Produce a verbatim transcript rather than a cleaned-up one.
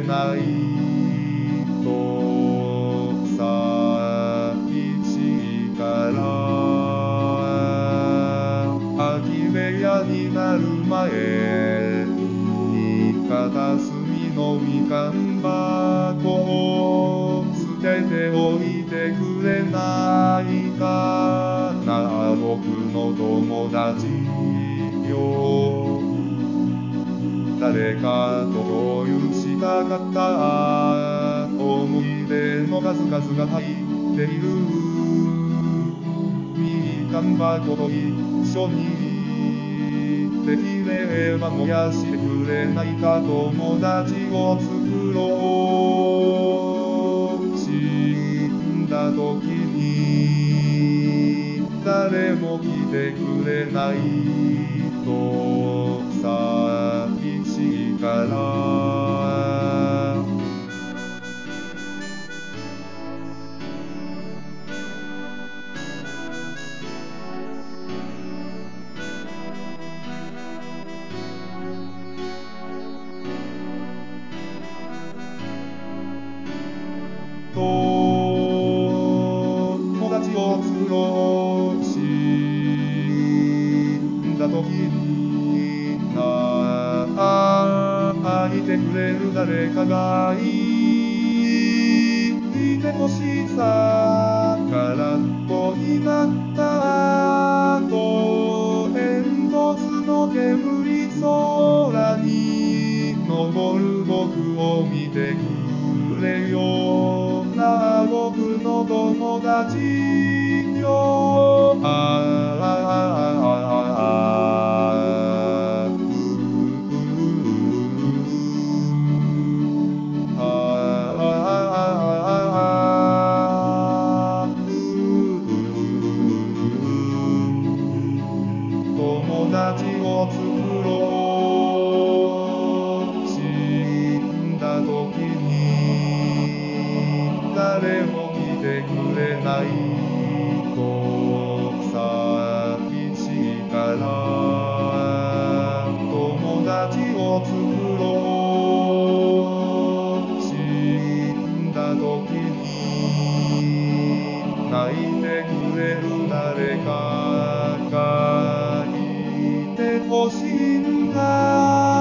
ないと寂しいから空き部屋になる前に片隅のみかん箱を捨てておいてくれないかな僕の友達よ誰かと共有したかった思い出の数々が入っているみかん箱と一緒にできれば燃やしてくれないか友達を作ろう死んだ時に誰も来てくれないと寂しいから友達を作ろう死んだ時に泣いてくれる誰かがいてほしさ空っぽになった後煙突の煙空に昇る僕を見てくれよな僕の友達よああああ友達を作ろう死んだ時に誰も来てくれないと寂しいから友達を作ろう死んだ時に泣いてくれる誰かがいてほしいんだ